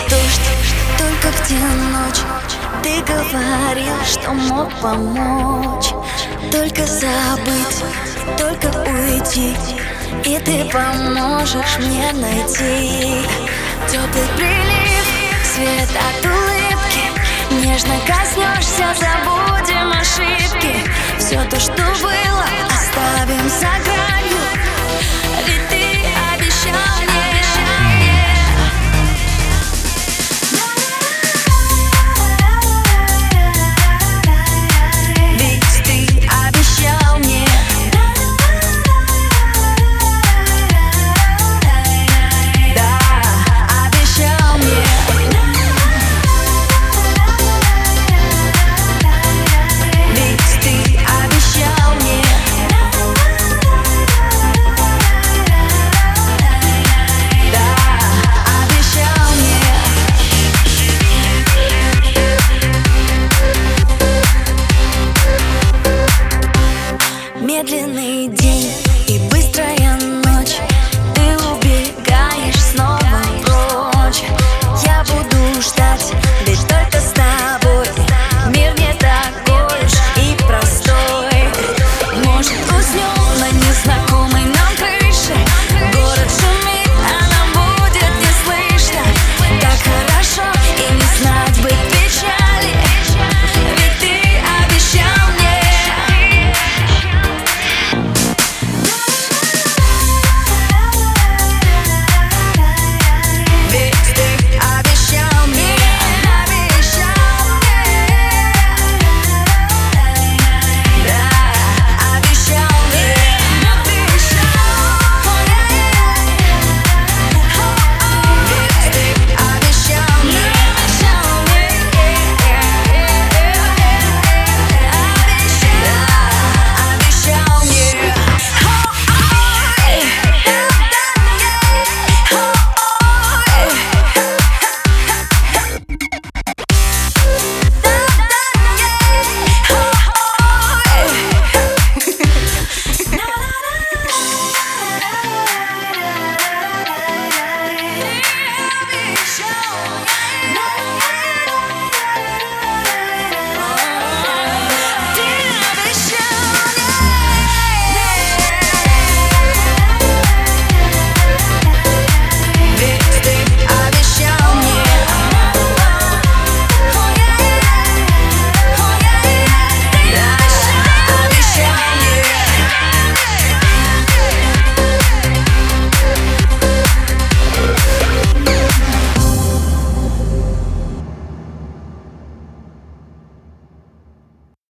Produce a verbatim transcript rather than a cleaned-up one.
дождь, только где ночь. Ты говорил, что мог помочь. Только забыть, только уйти, и ты поможешь мне найти теплый прилив, свет от улыбки. Нежно коснешься, забудем ошибки. Все то, что было, оставим за гранью. Ведь ты обещал мне. Медленный